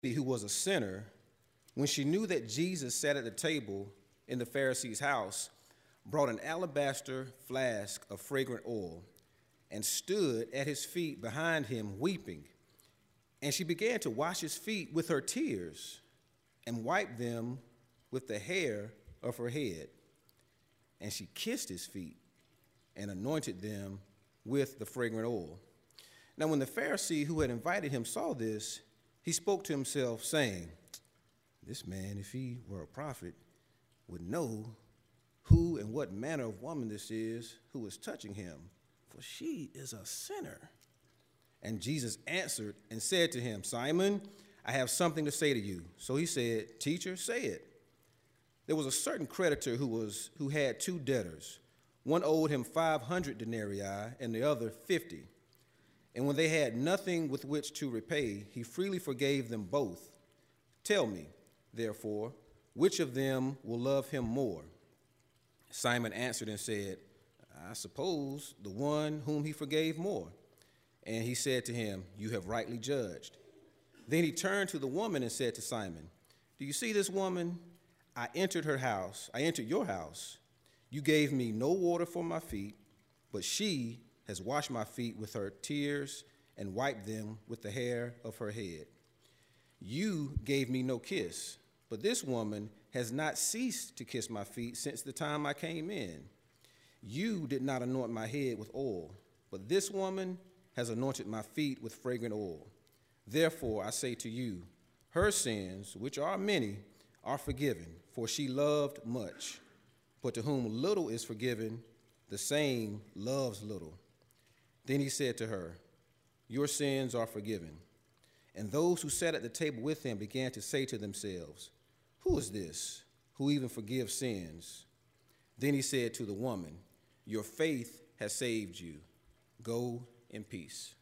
who was a sinner, when she knew that Jesus sat at the table in the Pharisee's house, brought an alabaster flask of fragrant oil and stood at his feet behind him weeping. And she began to wash his feet with her tears and wiped them with the hair of her head. And she kissed his feet and anointed them with the fragrant oil. Now when the Pharisee who had invited him saw this, he spoke to himself, saying, "This man, if he were a prophet, would know who and what manner of woman this is who is touching him, for she is a sinner." And Jesus answered and said to him, "Simon, I have something to say to you." So he said, "Teacher, say it." There was a certain creditor who had two debtors. One owed him 500 denarii and the other 50. And when they had nothing with which to repay, he freely forgave them both. Tell me, therefore, which of them will love him more? Simon answered and said, "I suppose the one whom he forgave more." And he said to him, "You have rightly judged." Then he turned to the woman and said to Simon, "Do you see this woman? I entered your house. You gave me no water for my feet, but she has washed my feet with her tears and wiped them with the hair of her head. You gave me no kiss, but this woman has not ceased to kiss my feet since the time I came in. You did not anoint my head with oil, but this woman has anointed my feet with fragrant oil. Therefore, I say to you, her sins, which are many, are forgiven, for she loved much. But to whom little is forgiven, the same loves little." Then he said to her, "Your sins are forgiven." And those who sat at the table with him began to say to themselves, "Who is this who even forgives sins?" Then he said to the woman, "Your faith has saved you. Go in peace."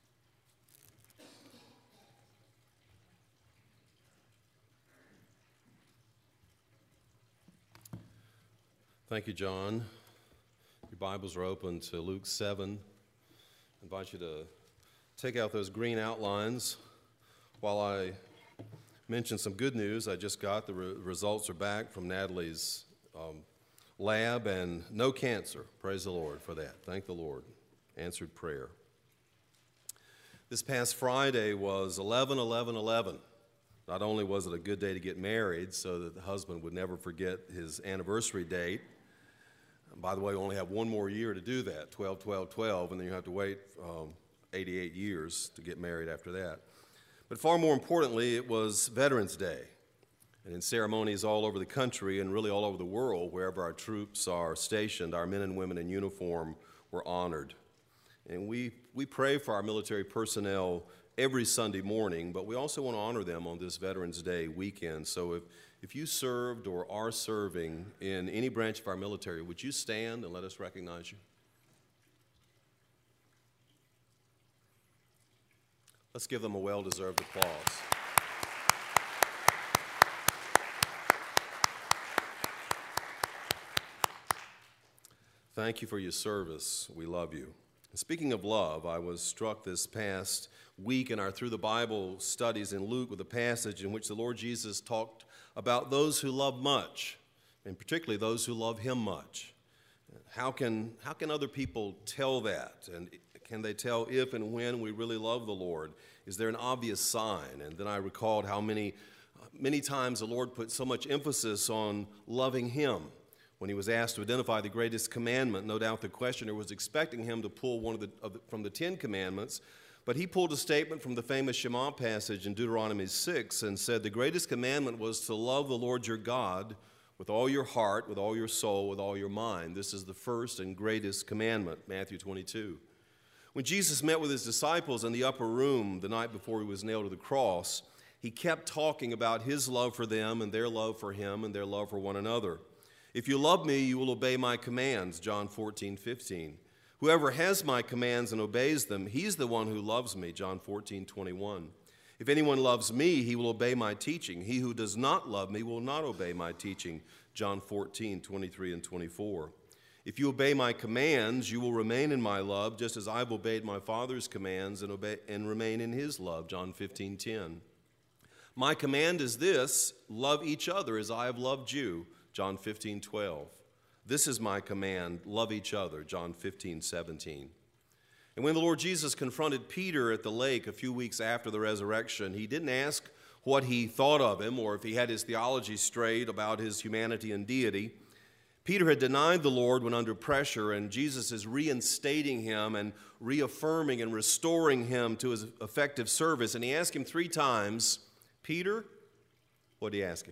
Thank you, John. Your Bibles are open to Luke 7. I invite you to take out those green outlines while I mention some good news I just got. The results are back from Natalie's lab, and no cancer. Praise the Lord for that. Thank the Lord. Answered prayer. This past Friday was 11/11/11. Not only was it a good day to get married so that the husband would never forget his anniversary date. By the way, we only have one more year to do that, 12/12/12, and then you have to wait 88 years to get married after that. But far more importantly, it was Veterans Day. And in ceremonies all over the country and really all over the world, wherever our troops are stationed, our men and women in uniform were honored. And we pray for our military personnel every Sunday morning, but we also want to honor them on this Veterans Day weekend. So if you served or are serving in any branch of our military, would you stand and let us recognize you? Let's give them a well-deserved applause. Thank you for your service. We love you. Speaking of love, I was struck this past week in our Through the Bible studies in Luke with a passage in which the Lord Jesus talked about those who love much, and particularly those who love him much. How can other people tell that? And can they tell if and when we really love the Lord? Is there an obvious sign? And then I recalled how many times the Lord put so much emphasis on loving him. When he was asked to identify the greatest commandment, no doubt the questioner was expecting him to pull one from the 10 Commandments, but he pulled a statement from the famous Shema passage in Deuteronomy 6 and said the greatest commandment was to love the Lord your God with all your heart, with all your soul, with all your mind. This is the first and greatest commandment, Matthew 22. When Jesus met with his disciples in the upper room the night before he was nailed to the cross, he kept talking about his love for them and their love for him and their love for one another. "If you love me, you will obey my commands," John 14:15. "Whoever has my commands and obeys them, he's the one who loves me," John 14:21. "If anyone loves me, he will obey my teaching. He who does not love me will not obey my teaching," John 14:23 and 24. "If you obey my commands, you will remain in my love, just as I've obeyed my Father's commands and remain in his love," John 15:10. My command is this, love each other as I have loved you, John 15:12. This is my command, love each other, John 15:17. And when the Lord Jesus confronted Peter at the lake a few weeks after the resurrection, he didn't ask what he thought of him or if he had his theology straight about his humanity and deity. Peter had denied the Lord when under pressure, and Jesus is reinstating him and reaffirming and restoring him to his effective service. And he asked him 3 times, Peter, what did he ask him?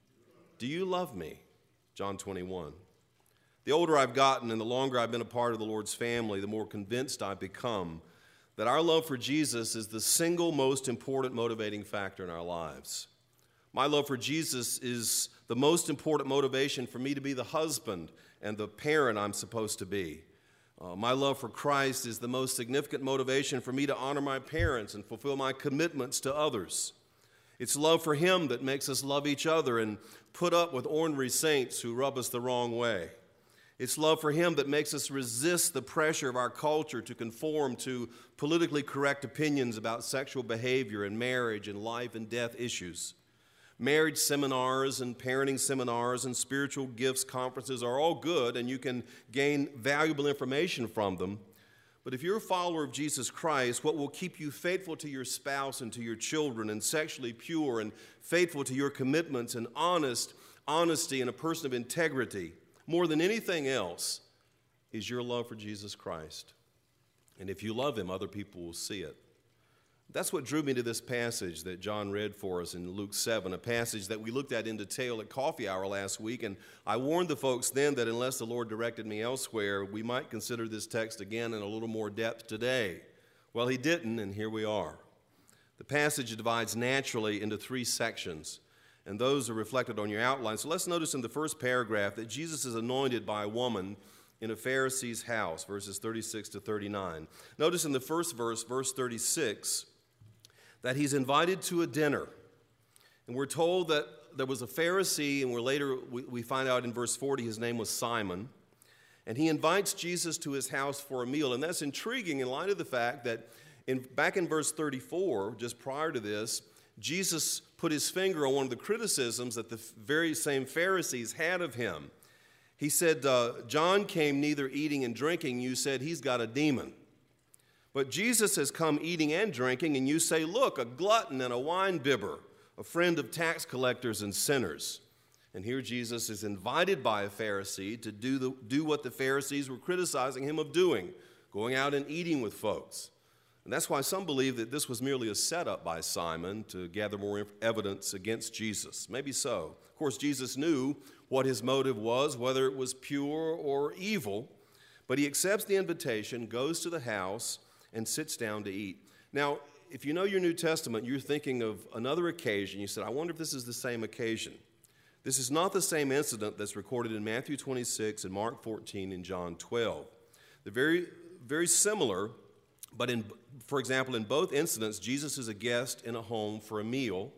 Do you love me? John 21. The older I've gotten and the longer I've been a part of the Lord's family, the more convinced I've become that our love for Jesus is the single most important motivating factor in our lives. My love for Jesus is the most important motivation for me to be the husband and the parent I'm supposed to be. My love for Christ is the most significant motivation for me to honor my parents and fulfill my commitments to others. It's love for Him that makes us love each other and put up with ornery saints who rub us the wrong way. It's love for Him that makes us resist the pressure of our culture to conform to politically correct opinions about sexual behavior and marriage and life and death issues. Marriage seminars and parenting seminars and spiritual gifts conferences are all good, and you can gain valuable information from them. But if you're a follower of Jesus Christ, what will keep you faithful to your spouse and to your children and sexually pure and faithful to your commitments and honesty and a person of integrity, more than anything else, is your love for Jesus Christ. And if you love Him, other people will see it. That's what drew me to this passage that John read for us in Luke 7, a passage that we looked at in detail at coffee hour last week. And I warned the folks then that unless the Lord directed me elsewhere, we might consider this text again in a little more depth today. Well, He didn't, and here we are. The passage divides naturally into 3 sections, and those are reflected on your outline. So let's notice in the first paragraph that Jesus is anointed by a woman in a Pharisee's house, verses 36 to 39. Notice in the first verse, verse 36, that He's invited to a dinner. And we're told that there was a Pharisee, and we find out in verse 40 his name was Simon. And he invites Jesus to his house for a meal. And that's intriguing in light of the fact that back in verse 34, just prior to this, Jesus put His finger on one of the criticisms that the very same Pharisees had of Him. He said, John came neither eating and drinking. You said he's got a demon. But Jesus has come eating and drinking, and you say, look, a glutton and a wine-bibber, a friend of tax collectors and sinners. And here Jesus is invited by a Pharisee to do what the Pharisees were criticizing him of doing, going out and eating with folks. And that's why some believe that this was merely a setup by Simon to gather more evidence against Jesus. Maybe so. Of course, Jesus knew what his motive was, whether it was pure or evil, but He accepts the invitation, goes to the house, and sits down to eat. Now, if you know your New Testament, you're thinking of another occasion. You said, I wonder if this is the same occasion. This is not the same incident that's recorded in Matthew 26 and Mark 14 and John 12. They're very, very similar, but for example, in both incidents, Jesus is a guest in a home for a meal.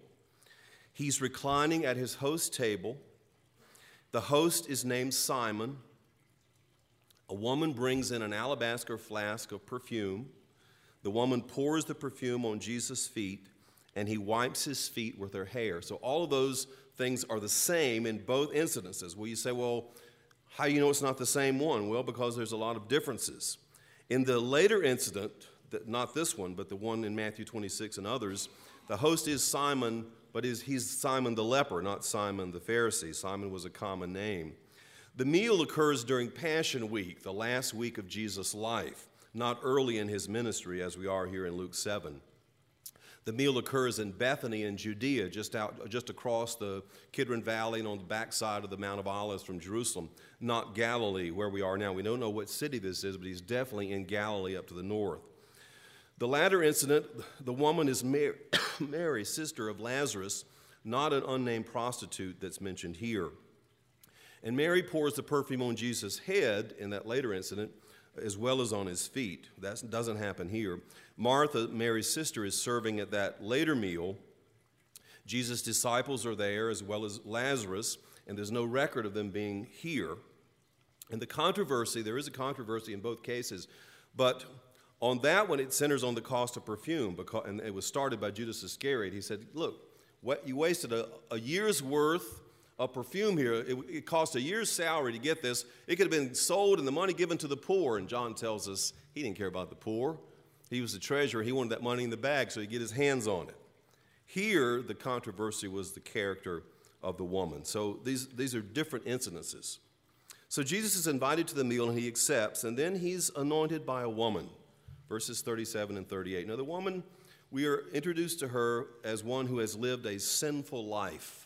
He's reclining at his host's table. The host is named Simon. A woman brings in an alabaster flask of perfume. The woman pours the perfume on Jesus' feet, and He wipes His feet with her hair. So all of those things are the same in both incidences. Well, you say, well, how do you know it's not the same one? Well, because there's a lot of differences. In the later incident, not this one, but the one in Matthew 26 and others, the host is Simon, but he's Simon the leper, not Simon the Pharisee. Simon was a common name. The meal occurs during Passion Week, the last week of Jesus' life, not early in His ministry as we are here in Luke 7. The meal occurs in Bethany in Judea, just across the Kidron Valley and on the backside of the Mount of Olives from Jerusalem, not Galilee where we are now. We don't know what city this is, but He's definitely in Galilee up to the north. The latter incident, the woman is Mary, sister of Lazarus, not an unnamed prostitute that's mentioned here. And Mary pours the perfume on Jesus' head in that later incident, as well as on His feet. That doesn't happen here. Martha, Mary's sister, is serving at that later meal. Jesus' disciples are there, as well as Lazarus, and there's no record of them being here. And there is a controversy in both cases, but on that one, it centers on the cost of perfume, and it was started by Judas Iscariot. He said, look, You wasted a year's worth of perfume here. It cost a year's salary to get this. It could have been sold and the money given to the poor. And John tells us he didn't care about the poor. He was the treasurer. He wanted that money in the bag so he'd get his hands on it. Here, the controversy was the character of the woman. So these are different incidences. So Jesus is invited to the meal and he accepts, and then he's anointed by a woman, verses 37 and 38. Now the woman, we are introduced to her as one who has lived a sinful life.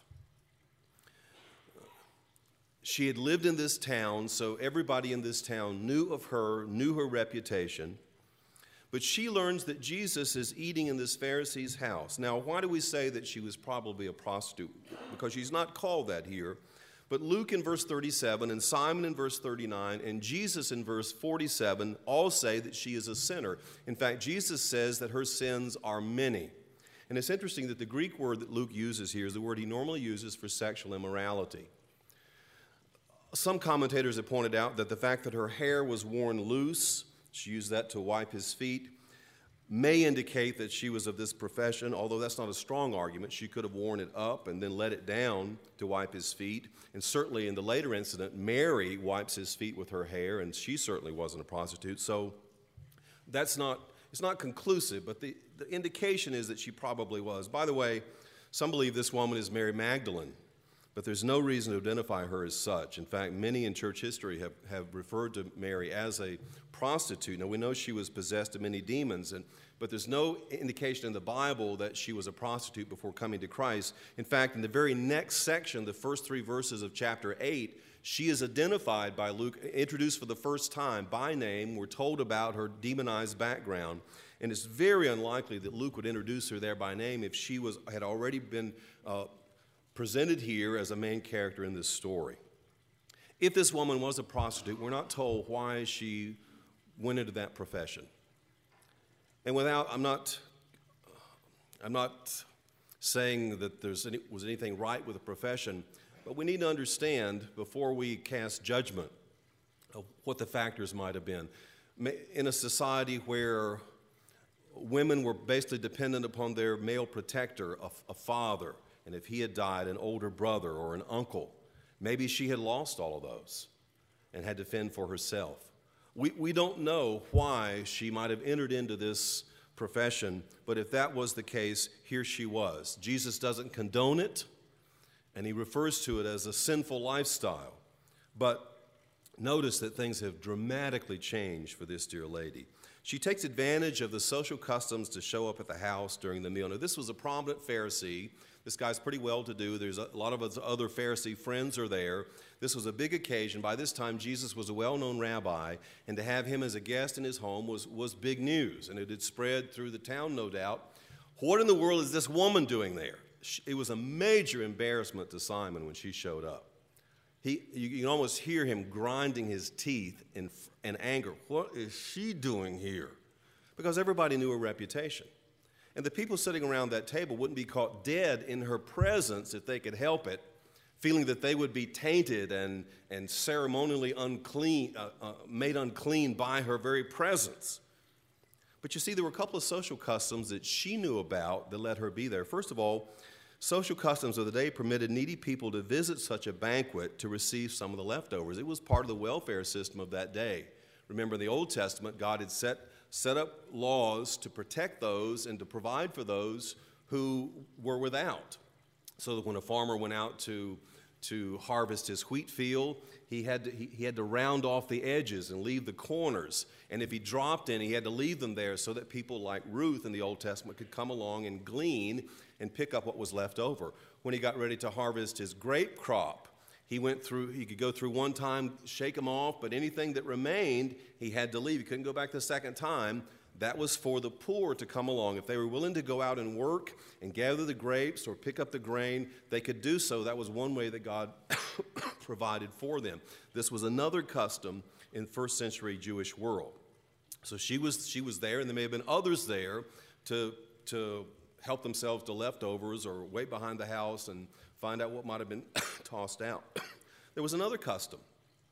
She had lived in this town, so everybody in this town knew of her, knew her reputation. But she learns that Jesus is eating in this Pharisee's house. Now, why do we say that she was probably a prostitute? Because she's not called that here. But Luke in verse 37 and Simon in verse 39 and Jesus in verse 47 all say that she is a sinner. In fact, Jesus says that her sins are many. And it's interesting that the Greek word that Luke uses here is the word he normally uses for sexual immorality. Some commentators have pointed out that the fact that her hair was worn loose, she used that to wipe his feet, may indicate that she was of this profession, although that's not a strong argument. She could have worn it up and then let it down to wipe his feet. And certainly in the later incident, Mary wipes his feet with her hair, and she certainly wasn't a prostitute. So it's not conclusive, but the indication is that she probably was. By the way, some believe this woman is Mary Magdalene, but there's no reason to identify her as such. In fact, many in church history have referred to Mary as a prostitute. Now, we know she was possessed of many demons, but there's no indication in the Bible that she was a prostitute before coming to Christ. In fact, in the very next section, the first 3 verses of chapter 8, she is identified by Luke, introduced for the first time by name. We're told about her demonized background, and it's very unlikely that Luke would introduce her there by name if she had already been presented here as a main character in this story. If this woman was a prostitute, we're not told why she went into that profession. And I'm not saying that was anything right with the profession, but we need to understand before we cast judgment of what the factors might have been. In a society where women were basically dependent upon their male protector, a father, and if he had died, an older brother or an uncle, maybe she had lost all of those and had to fend for herself. We don't know why she might have entered into this profession, but if that was the case, here she was. Jesus doesn't condone it, and he refers to it as a sinful lifestyle. But notice that things have dramatically changed for this dear lady. She takes advantage of the social customs to show up at the house during the meal. Now, this was a prominent Pharisee. This guy's pretty well-to-do. There's a lot of his other Pharisee friends are there. This was a big occasion. By this time, Jesus was a well-known rabbi, and to have him as a guest in his home was big news, and it had spread through the town, no doubt. What in the world is this woman doing there? It was a major embarrassment to Simon when she showed up. You can almost hear him grinding his teeth in anger. What is she doing here? Because everybody knew her reputation. And the people sitting around that table wouldn't be caught dead in her presence if they could help it, feeling that they would be tainted and ceremonially unclean, made unclean by her very presence. But you see, there were a couple of social customs that she knew about that let her be there. First of all, social customs of the day permitted needy people to visit such a banquet to receive some of the leftovers. It was part of the welfare system of that day. Remember, in the Old Testament, God had set up laws to protect those and to provide for those who were without. So that when a farmer went out to harvest his wheat field, he had to round off the edges and leave the corners. And if he dropped any, he had to leave them there so that people like Ruth in the Old Testament could come along and glean and pick up what was left over. When he got ready to harvest his grape crop, he could go through one time, shake them off, but anything that remained, he had to leave. He couldn't go back the second time. That was for the poor to come along. If they were willing to go out and work and gather the grapes or pick up the grain, they could do so. That was one way that God provided for them. This was another custom in first century Jewish world. So she was there, and there may have been others there to help themselves to leftovers or wait behind the house and find out what might have been tossed out. There was another custom.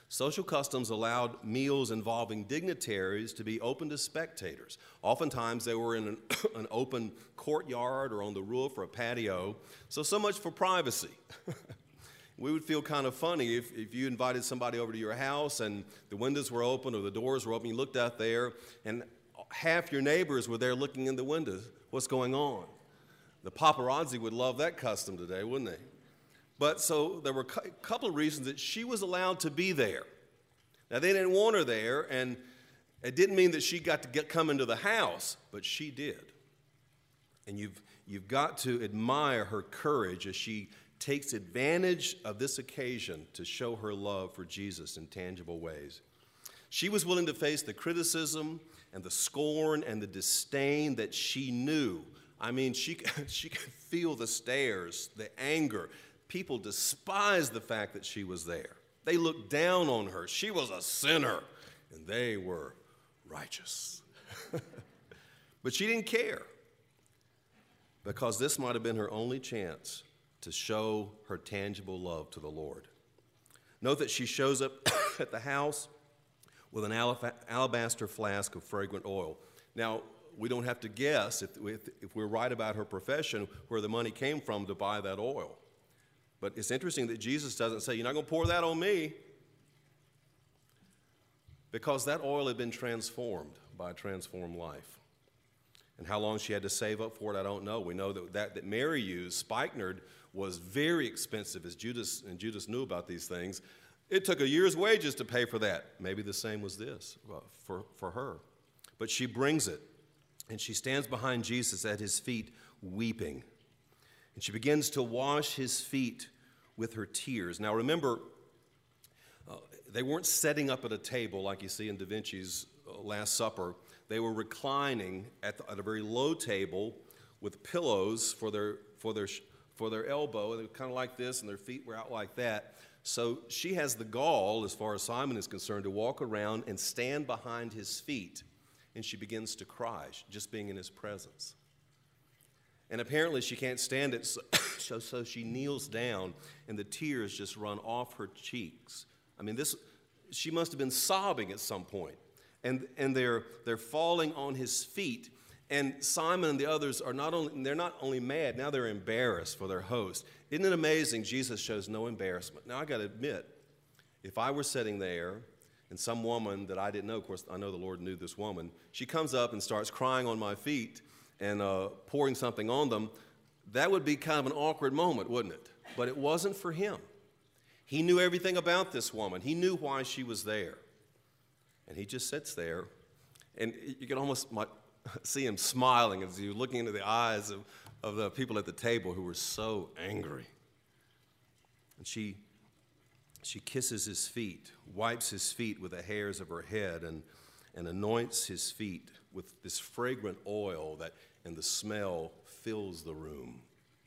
Social customs allowed meals involving dignitaries to be open to spectators. Oftentimes they were in an open courtyard or on the roof or a patio, so much for privacy. We would feel kind of funny if you invited somebody over to your house and the windows were open or the doors were open, you looked out there, and half your neighbors were there looking in the windows. What's going on? The paparazzi would love that custom today, wouldn't they? But so there were a couple of reasons that she was allowed to be there. Now, they didn't want her there, and it didn't mean that she got to come into the house, but she did. And you've got to admire her courage as she takes advantage of this occasion to show her love for Jesus in tangible ways. She was willing to face the criticism and the scorn and the disdain that she knew. I mean, she could feel the stares, the anger. People despised the fact that she was there. They looked down on her. She was a sinner, and they were righteous. But she didn't care, because this might have been her only chance to show her tangible love to the Lord. Note that she shows up at the house with an alabaster flask of fragrant oil. Now, we don't have to guess, if we're right about her profession, where the money came from to buy that oil. But it's interesting that Jesus doesn't say, "You're not going to pour that on me," because that oil had been transformed by a transformed life. And how long she had to save up for it, I don't know. We know that Mary used, spikenard, was very expensive, as Judas knew about these things. It took a year's wages to pay for that. Maybe the same was this for her. But she brings it, and she stands behind Jesus at his feet weeping. And she begins to wash his feet with her tears. Now remember, they weren't setting up at a table like you see in Da Vinci's Last Supper. They were reclining at a very low table with pillows for their elbow. They were kind of like this, and their feet were out like that. So she has the gall, as far as Simon is concerned, to walk around and stand behind his feet. And she begins to cry, just being in his presence. And apparently she can't stand it, so she kneels down, and the tears just run off her cheeks. I mean, she must have been sobbing at some point. And they're falling on his feet. And Simon and the others they're not only mad, now they're embarrassed for their host. Isn't it amazing? Jesus shows no embarrassment. Now, I got to admit, if I were sitting there and some woman that I didn't know, of course, I know the Lord knew this woman, she comes up and starts crying on my feet and pouring something on them, that would be kind of an awkward moment, wouldn't it? But it wasn't for him. He knew everything about this woman. He knew why she was there. And he just sits there, and you can almost see him smiling as you're looking into the eyes of the people at the table who were so angry. And she kisses his feet, wipes his feet with the hairs of her head, and anoints his feet with this fragrant oil and the smell fills the room.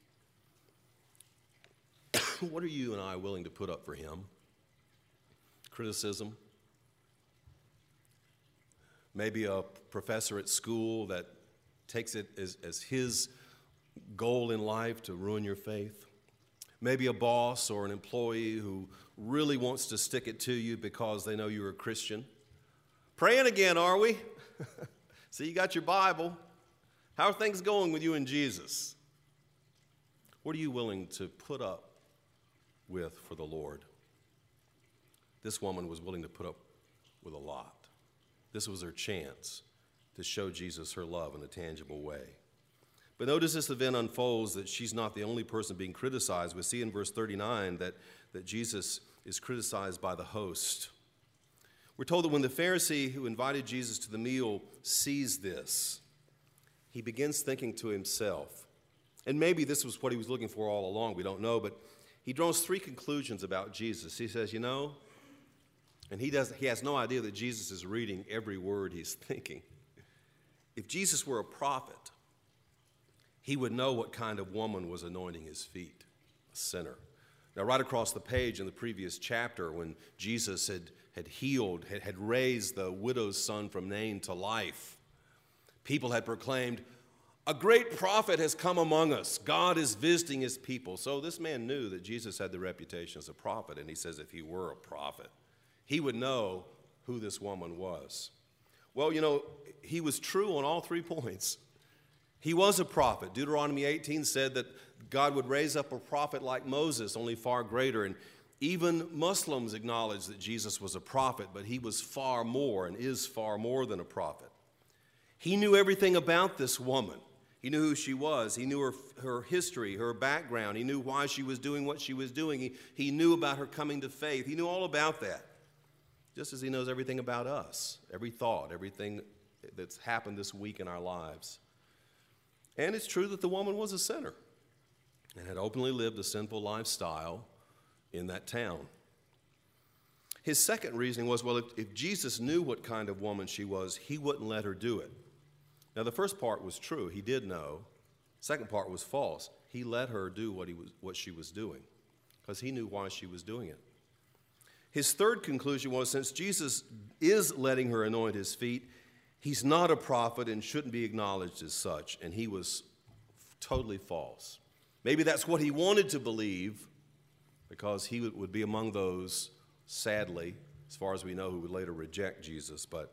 What are you and I willing to put up for him? Criticism? Maybe a professor at school that takes it as his goal in life to ruin your faith. Maybe a boss or an employee who really wants to stick it to you because they know you're a Christian. Praying again, are we? See, you got your Bible. How are things going with you and Jesus? What are you willing to put up with for the Lord? This woman was willing to put up with a lot. This was her chance to show Jesus her love in a tangible way. But notice this event unfolds that she's not the only person being criticized. We see in verse 39 that Jesus is criticized by the host. We're told that when the Pharisee who invited Jesus to the meal sees this, he begins thinking to himself, and maybe this was what he was looking for all along, we don't know, but he draws three conclusions about Jesus. He says, and he has no idea that Jesus is reading every word he's thinking. If Jesus were a prophet, he would know what kind of woman was anointing his feet, a sinner. Now, right across the page in the previous chapter, when Jesus had healed, had raised the widow's son from Nain to life, people had proclaimed, "A great prophet has come among us. God is visiting his people." So this man knew that Jesus had the reputation as a prophet, and he says if he were a prophet, he would know who this woman was. Well, he was true on all 3 points. He was a prophet. Deuteronomy 18 said that God would raise up a prophet like Moses, only far greater. And even Muslims acknowledge that Jesus was a prophet, but he was far more and is far more than a prophet. He knew everything about this woman. He knew who she was. He knew her history, her background. He knew why she was doing what she was doing. He knew about her coming to faith. He knew all about that, just as he knows everything about us, every thought, everything that's happened this week in our lives. And it's true that the woman was a sinner and had openly lived a sinful lifestyle in that town. His second reasoning was, well, if Jesus knew what kind of woman she was, he wouldn't let her do it. Now, the first part was true. He did know. The second part was false. He let her do what she was doing because he knew why she was doing it. His third conclusion was, since Jesus is letting her anoint his feet, he's not a prophet and shouldn't be acknowledged as such, and he was totally false. Maybe that's what he wanted to believe, because he would be among those, sadly, as far as we know, who would later reject Jesus, but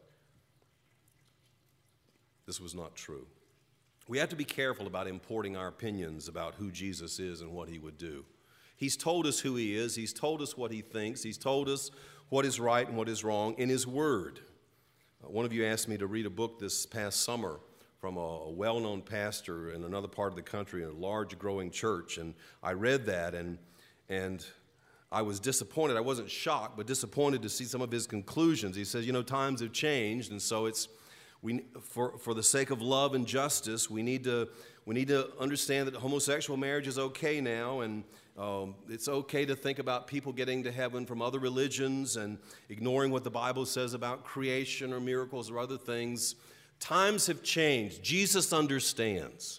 this was not true. We have to be careful about importing our opinions about who Jesus is and what he would do. He's told us who he is. He's told us what he thinks. He's told us what is right and what is wrong in his word. One of you asked me to read a book this past summer from a well-known pastor in another part of the country in a large growing church, and I read that, and I was disappointed. I wasn't shocked, but disappointed to see some of his conclusions. He says, times have changed, and so for the sake of love and justice, we need to understand that homosexual marriage is okay now, and it's okay to think about people getting to heaven from other religions and ignoring what the Bible says about creation or miracles or other things. Times have changed. Jesus understands.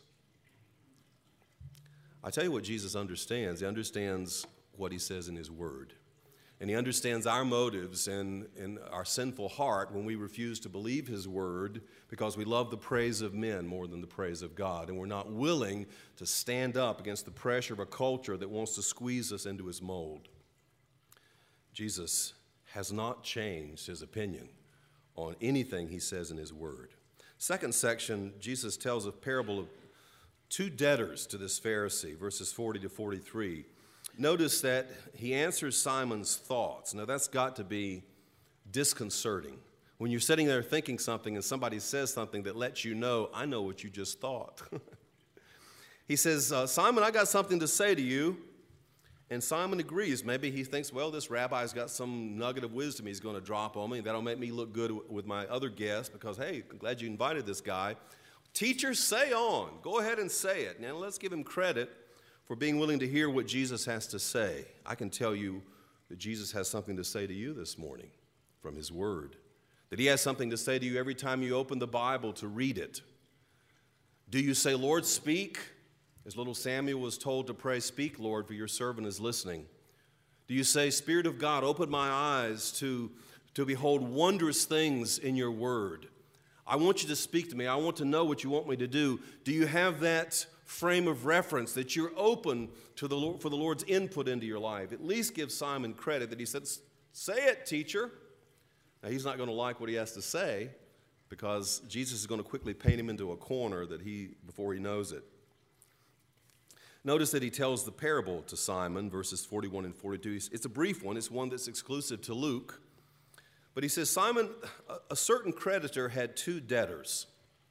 I tell you what Jesus understands. He understands what he says in his word. And he understands our motives and our sinful heart when we refuse to believe his word because we love the praise of men more than the praise of God. And we're not willing to stand up against the pressure of a culture that wants to squeeze us into his mold. Jesus has not changed his opinion on anything he says in his word. Second section, Jesus tells a parable of 2 debtors to this Pharisee, verses 40 to 43. Notice that he answers Simon's thoughts. Now, that's got to be disconcerting. When you're sitting there thinking something and somebody says something that lets you know, I know what you just thought. He says, Simon, I got something to say to you. And Simon agrees. Maybe he thinks, well, this rabbi's got some nugget of wisdom he's going to drop on me. That'll make me look good with my other guests because, hey, I'm glad you invited this guy. Teacher, say on. Go ahead and say it. Now, let's give him credit for being willing to hear what Jesus has to say. I can tell you that Jesus has something to say to you this morning from his word. That he has something to say to you every time you open the Bible to read it. Do you say, Lord, speak? As little Samuel was told to pray, speak, Lord, for your servant is listening. Do you say, Spirit of God, open my eyes to behold wondrous things in your word? I want you to speak to me. I want to know what you want me to do. Do you have that frame of reference that you're open to the Lord, for the Lord's input into your life? At least give Simon credit that he said, say it, teacher. Now, he's not going to like what he has to say because Jesus is going to quickly paint him into a corner before he knows it. Notice that he tells the parable to Simon, verses 41 and 42. It's a brief one. It's one that's exclusive to Luke. But he says, Simon, a certain creditor had 2 debtors.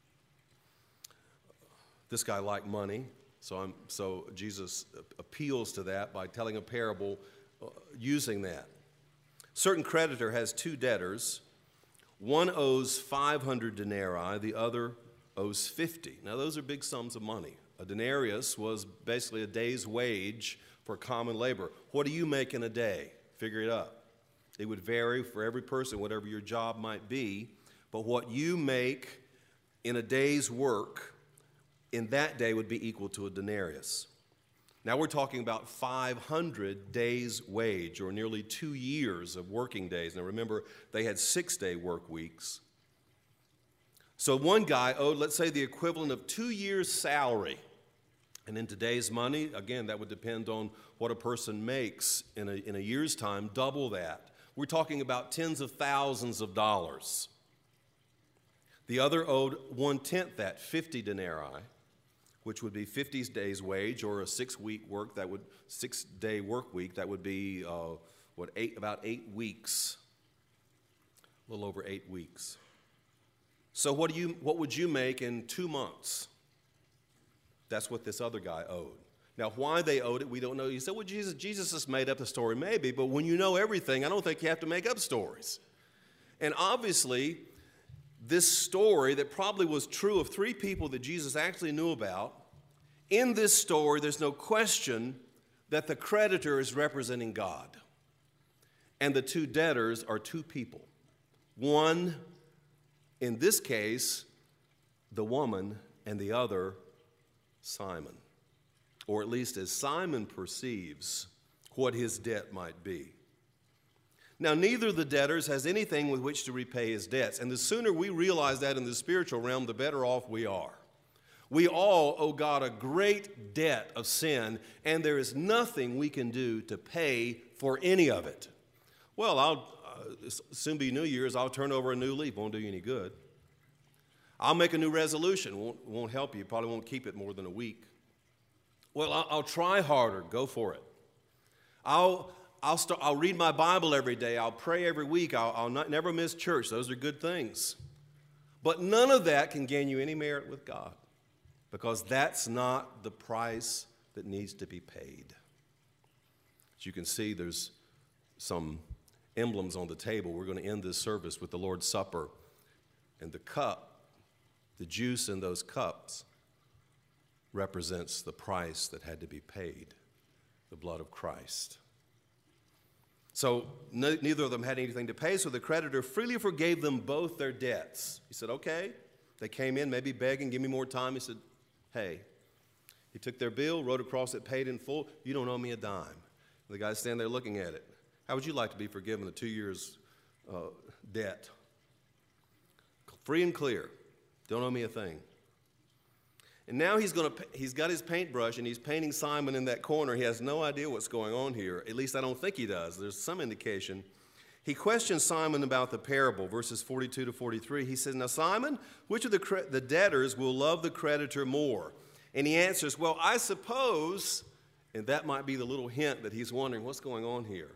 This guy liked money, so Jesus appeals to that by telling a parable using that. Certain creditor has 2 debtors. One owes 500 denarii, the other owes 50. Now, those are big sums of money. A denarius was basically a day's wage for common labor. What do you make in a day? Figure it out. It would vary for every person, whatever your job might be. But what you make in a day's work in that day would be equal to a denarius. Now we're talking about 500 days' wage, or nearly 2 years of working days. Now remember, they had 6-day work weeks. So one guy owed, let's say, the equivalent of 2 years' salary. And in today's money, again, that would depend on what a person makes in a year's time, double that. We're talking about tens of thousands of dollars. The other owed 1/10 that, 50 denarii, which would be 50 days' wage, or a 6-day work week. That would be about 8 weeks, a little over 8 weeks. So what would you make in 2 months? That's what this other guy owed. Now, why they owed it, we don't know. You say, well, Jesus just made up the story. Maybe, but when you know everything, I don't think you have to make up stories. And obviously, this story that probably was true of 3 people that Jesus actually knew about, in this story, there's no question that the creditor is representing God. And the 2 debtors are 2 people. One, in this case, the woman, and the other, Simon. Or at least as Simon perceives what his debt might be. Now, neither of the debtors has anything with which to repay his debts. And the sooner we realize that in the spiritual realm, the better off we are. We all owe God a great debt of sin, and there is nothing we can do to pay for any of it. Well, I'll soon be New Year's. I'll turn over a new leaf. Won't do you any good. I'll make a new resolution. Won't help you. Probably won't keep it more than a week. Well, I'll try harder. Go for it. I'll read my Bible every day. I'll pray every week. I'll never miss church. Those are good things. But none of that can gain you any merit with God, because that's not the price that needs to be paid. As you can see, there's some emblems on the table. We're going to end this service with the Lord's Supper. And the cup, the juice in those cups, represents the price that had to be paid, the blood of Christ. So neither of them had anything to pay, so the creditor freely forgave them both their debts. He said, okay. They came in, maybe begging, give me more time. He said, hey. He took their bill, wrote across it, paid in full. You don't owe me a dime. And the guy's standing there looking at it. How would you like to be forgiven the 2 years debt? Free and clear. Don't owe me a thing. And now he's got his paintbrush and he's painting Simon in that corner. He has no idea what's going on here. At least I don't think he does. There's some indication. He questions Simon about the parable, verses 42 to 43. He says, now, Simon, which of the debtors will love the creditor more? And he answers, well, I suppose, and that might be the little hint that he's wondering, what's going on here?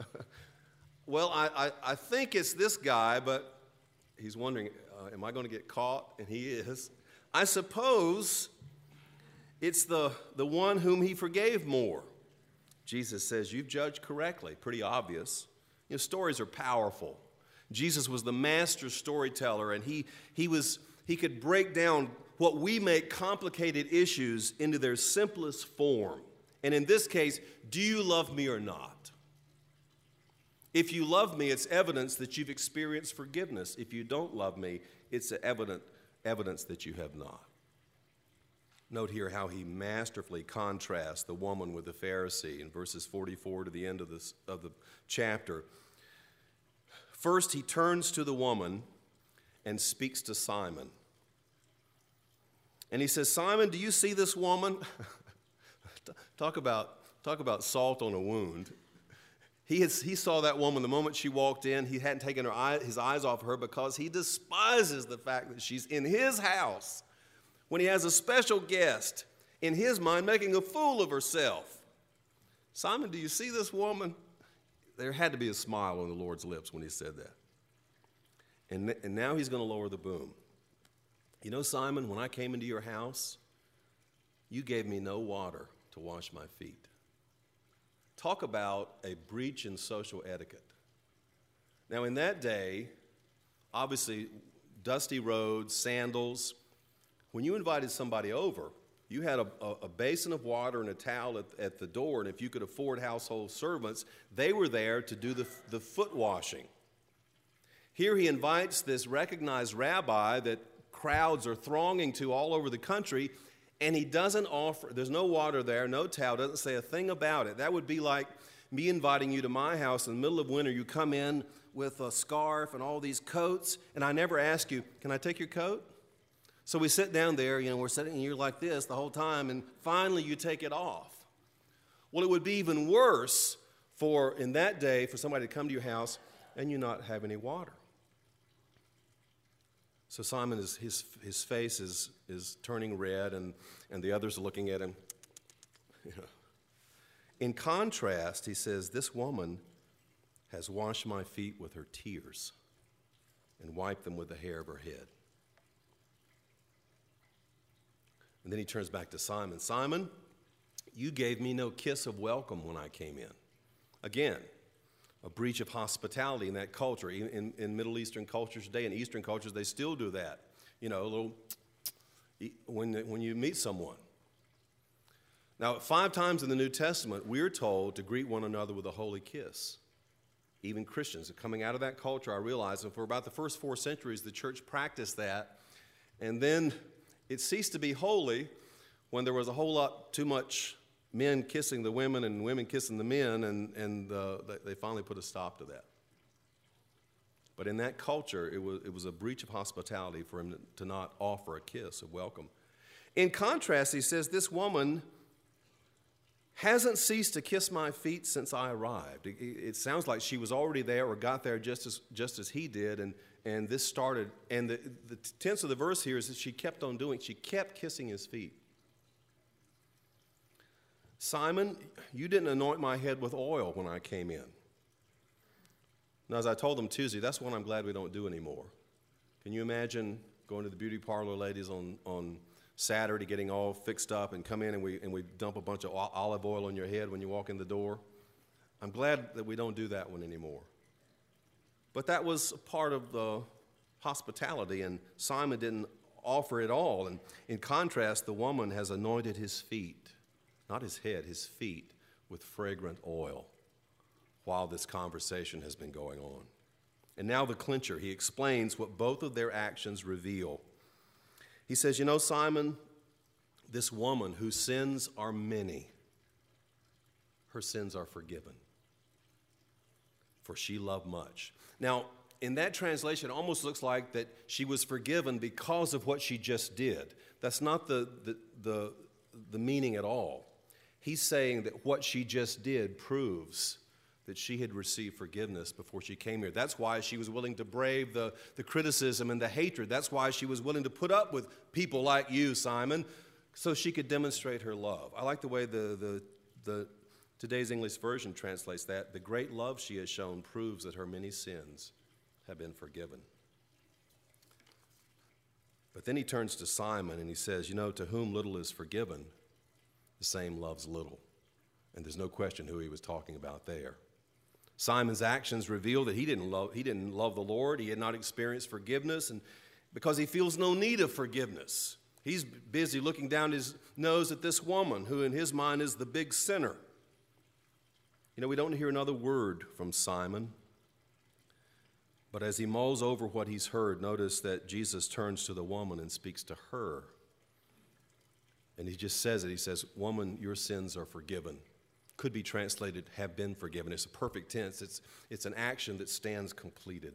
Well, I think it's this guy, but he's wondering, am I going to get caught? And he is. I suppose it's the one whom he forgave more. Jesus says, you've judged correctly. Pretty obvious. You know, stories are powerful. Jesus was the master storyteller, and he could break down what we make complicated issues into their simplest form. And in this case, do you love me or not? If you love me, it's evidence that you've experienced forgiveness. If you don't love me, it's evidence that you have not. Note here how he masterfully contrasts the woman with the Pharisee in verses 44 to the end of the chapter. First, he turns to the woman and speaks to Simon. And he says, Simon, do you see this woman? Talk about salt on a wound. He saw that woman the moment she walked in. He hadn't taken his eyes off her because he despises the fact that she's in his house when he has a special guest, in his mind, making a fool of herself. Simon, do you see this woman? There had to be a smile on the Lord's lips when he said that. And now he's going to lower the boom. You know, Simon, when I came into your house, you gave me no water to wash my feet. Talk about a breach in social etiquette. Now, in that day, obviously, dusty roads, sandals. When you invited somebody over, you had a basin of water and a towel at the door, and if you could afford household servants, they were there to do the foot washing. Here he invites this recognized rabbi that crowds are thronging to all over the country, and he doesn't offer, there's no water there, no towel, doesn't say a thing about it. That would be like me inviting you to my house in the middle of winter. You come in with a scarf and all these coats, and I never ask you, can I take your coat? So we sit down there, we're sitting here like this the whole time, and finally you take it off. Well, it would be even worse in that day, for somebody to come to your house and you not have any water? So Simon, his face is turning red, and the others are looking at him. In contrast, he says, this woman has washed my feet with her tears and wiped them with the hair of her head. And then he turns back to Simon. Simon, you gave me no kiss of welcome when I came in. Again, a breach of hospitality in that culture. In Middle Eastern cultures today, in Eastern cultures, they still do that. A little, when you meet someone. Now, 5 times in the New Testament, we're told to greet one another with a holy kiss. Even Christians are coming out of that culture, I realize, and for about the first 4 centuries, the church practiced that. And then it ceased to be holy when there was a whole lot too much men kissing the women and women kissing the men, and they finally put a stop to that. But in that culture, it was a breach of hospitality for him to not offer a kiss of welcome. In contrast, he says, this woman hasn't ceased to kiss my feet since I arrived. It sounds like she was already there or got there just as he did, and this started. And the tense of the verse here is that she kept on doing. She kept kissing his feet. Simon, you didn't anoint my head with oil when I came in. Now, as I told them Tuesday, that's one I'm glad we don't do anymore. Can you imagine going to the beauty parlor, ladies, on Saturday, getting all fixed up and come in and we dump a bunch of olive oil on your head when you walk in the door? I'm glad that we don't do that one anymore. But that was part of the hospitality, and Simon didn't offer it all. And in contrast, the woman has anointed his feet, not his head, his feet, with fragrant oil while this conversation has been going on. And now the clincher, he explains what both of their actions reveal. He says, Simon, this woman whose sins are many, her sins are forgiven, for she loved much. Now, in that translation, it almost looks like that she was forgiven because of what she just did. That's not the meaning at all. He's saying that what she just did proves that she had received forgiveness before she came here. That's why she was willing to brave the criticism and the hatred. That's why she was willing to put up with people like you, Simon, so she could demonstrate her love. I like the way the today's English version translates that. The great love she has shown proves that her many sins have been forgiven. But then he turns to Simon and he says, to whom little is forgiven, the same loves little. And there's no question who he was talking about there. Simon's actions reveal that he didn't love the Lord. He had not experienced forgiveness, and because he feels no need of forgiveness. He's busy looking down his nose at this woman, who in his mind is the big sinner. We don't hear another word from Simon. But as he mulls over what he's heard, notice that Jesus turns to the woman and speaks to her. And he just says it. He says, woman, your sins are forgiven. Could be translated, have been forgiven. It's a perfect tense. It's an action that stands completed.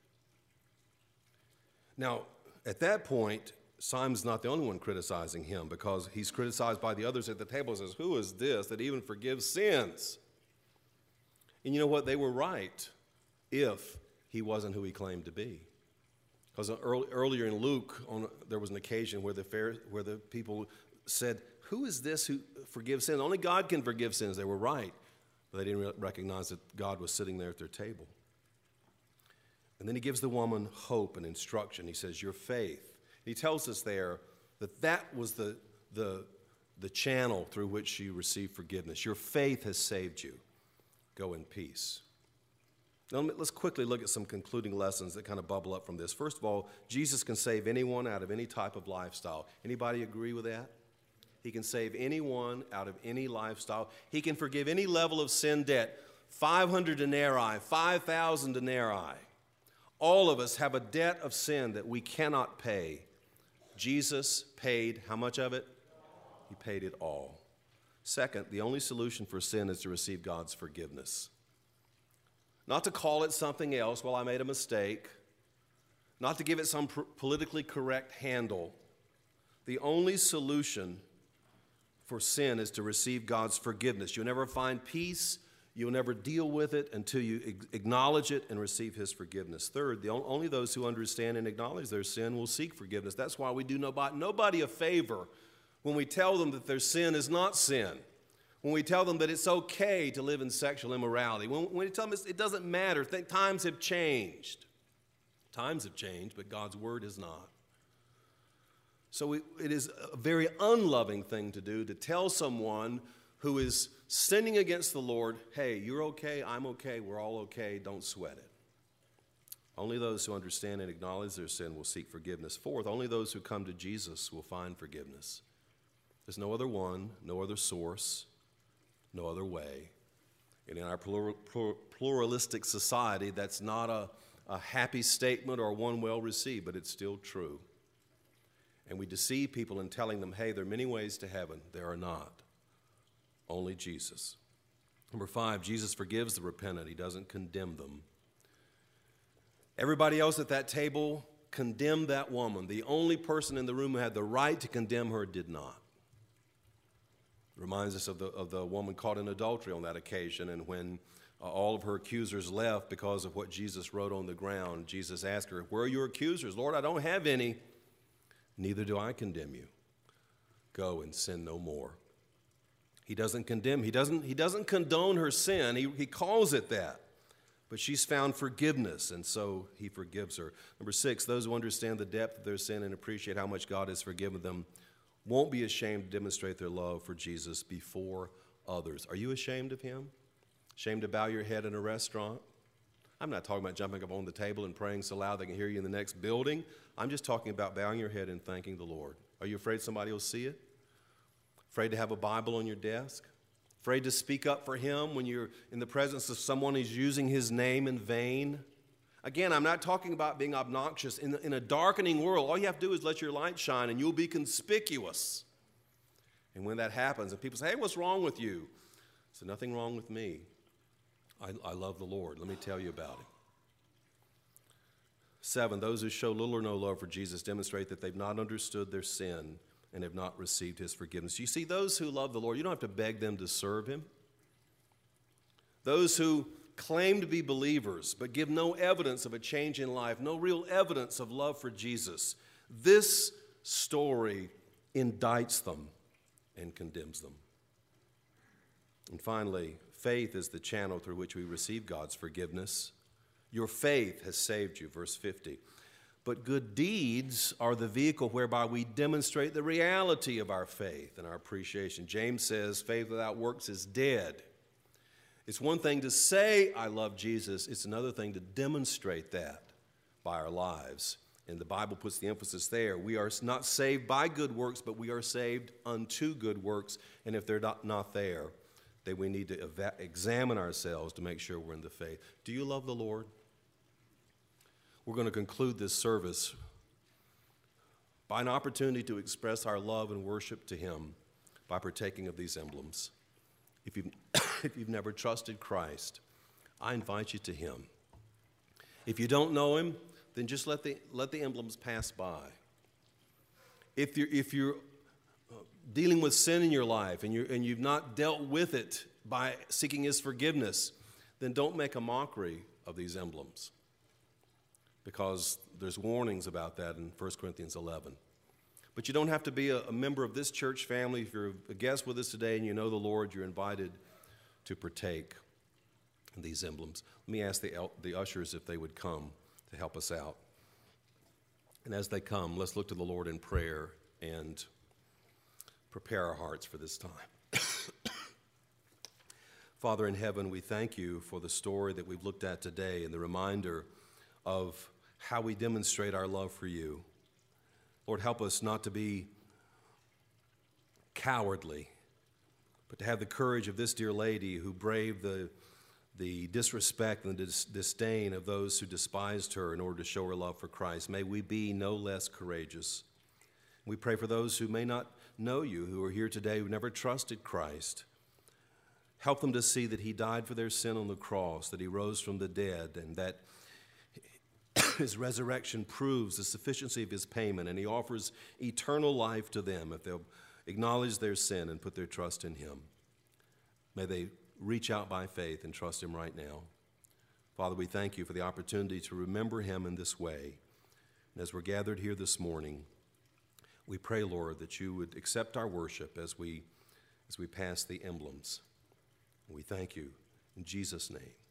Now, at that point, Simon's not the only one criticizing him, because he's criticized by the others at the table and says, who is this that even forgives sins? And you know what? They were right if he wasn't who he claimed to be. Because earlier in Luke, there was an occasion where the people said, who is this who forgives sins? Only God can forgive sins. They were right, but they didn't recognize that God was sitting there at their table. And then he gives the woman hope and instruction. He says, your faith. He tells us there that was the channel through which she received forgiveness. Your faith has saved you. Go in peace. Now, let's quickly look at some concluding lessons that kind of bubble up from this. First of all, Jesus can save anyone out of any type of lifestyle. Anybody agree with that? He can save anyone out of any lifestyle. He can forgive any level of sin debt. 500 denarii, 5,000 denarii. All of us have a debt of sin that we cannot pay. Jesus paid how much of it? He paid it all. Second, the only solution for sin is to receive God's forgiveness. Not to call it something else, well, I made a mistake. Not to give it some politically correct handle. The only solution for sin is to receive God's forgiveness. You'll never find peace. You'll never deal with it until you acknowledge it and receive his forgiveness. Third, only those who understand and acknowledge their sin will seek forgiveness. That's why we do nobody a favor when we tell them that their sin is not sin. When we tell them that it's okay to live in sexual immorality. When we tell them it doesn't matter. Times have changed. Times have changed, but God's word has not. So it is a very unloving thing to do, to tell someone who is sinning against the Lord, hey, you're okay, I'm okay, we're all okay, don't sweat it. Only those who understand and acknowledge their sin will seek forgiveness. Fourth, only those who come to Jesus will find forgiveness. There's no other one, no other source, no other way. And in our pluralistic society, that's not a happy statement or one well received, but it's still true. And we deceive people in telling them, hey, there are many ways to heaven. There are not. Only Jesus. Number 5, Jesus forgives the repentant. He doesn't condemn them. Everybody else at that table condemned that woman. The only person in the room who had the right to condemn her did not. It reminds us of the woman caught in adultery on that occasion, and when all of her accusers left because of what Jesus wrote on the ground, Jesus asked her, where are your accusers? Lord, I don't have any. Neither do I condemn you. Go and sin no more. He doesn't condemn. He doesn't condone her sin. He calls it that. But she's found forgiveness, and so he forgives her. Number 6, those who understand the depth of their sin and appreciate how much God has forgiven them won't be ashamed to demonstrate their love for Jesus before others. Are you ashamed of him? Ashamed to bow your head in a restaurant? I'm not talking about jumping up on the table and praying so loud they can hear you in the next building. I'm just talking about bowing your head and thanking the Lord. Are you afraid somebody will see it? Afraid to have a Bible on your desk? Afraid to speak up for him when you're in the presence of someone who's using his name in vain? Again, I'm not talking about being obnoxious. In a darkening world, all you have to do is let your light shine and you'll be conspicuous. And when that happens and people say, hey, what's wrong with you? I say, nothing wrong with me. I love the Lord. Let me tell you about him. 7, those who show little or no love for Jesus demonstrate that they've not understood their sin and have not received his forgiveness. You see, those who love the Lord, you don't have to beg them to serve him. Those who claim to be believers but give no evidence of a change in life, no real evidence of love for Jesus, this story indicts them and condemns them. And finally, faith is the channel through which we receive God's forgiveness. Your faith has saved you, verse 50. But good deeds are the vehicle whereby we demonstrate the reality of our faith and our appreciation. James says faith without works is dead. It's one thing to say, I love Jesus. It's another thing to demonstrate that by our lives. And the Bible puts the emphasis there. We are not saved by good works, but we are saved unto good works. And if they're not there, then we need to examine ourselves to make sure we're in the faith. Do you love the Lord? We're going to conclude this service by an opportunity to express our love and worship to him by partaking of these emblems. If you've never trusted Christ, I invite you to him. If you don't know him, then just let the emblems pass by. If you're dealing with sin in your life and you've not dealt with it by seeking his forgiveness, then don't make a mockery of these emblems, because there's warnings about that in 1 Corinthians 11. But you don't have to be a member of this church family. If you're a guest with us today and you know the Lord, you're invited to partake in these emblems. Let me ask the ushers if they would come to help us out. And as they come, let's look to the Lord in prayer and prepare our hearts for this time. Father in heaven, we thank you for the story that we've looked at today and the reminder of how we demonstrate our love for you. Lord, help us not to be cowardly, but to have the courage of this dear lady who braved the disrespect and the disdain of those who despised her in order to show her love for Christ. May we be no less courageous. We pray for those who may not know you, who are here today, who never trusted Christ. Help them to see that he died for their sin on the cross, that he rose from the dead, and that his resurrection proves the sufficiency of his payment, and he offers eternal life to them if they'll acknowledge their sin and put their trust in him. May they reach out by faith and trust him right now. Father, we thank you for the opportunity to remember him in this way. And as we're gathered here this morning, we pray, Lord, that you would accept our worship as we pass the emblems. And we thank you in Jesus' name.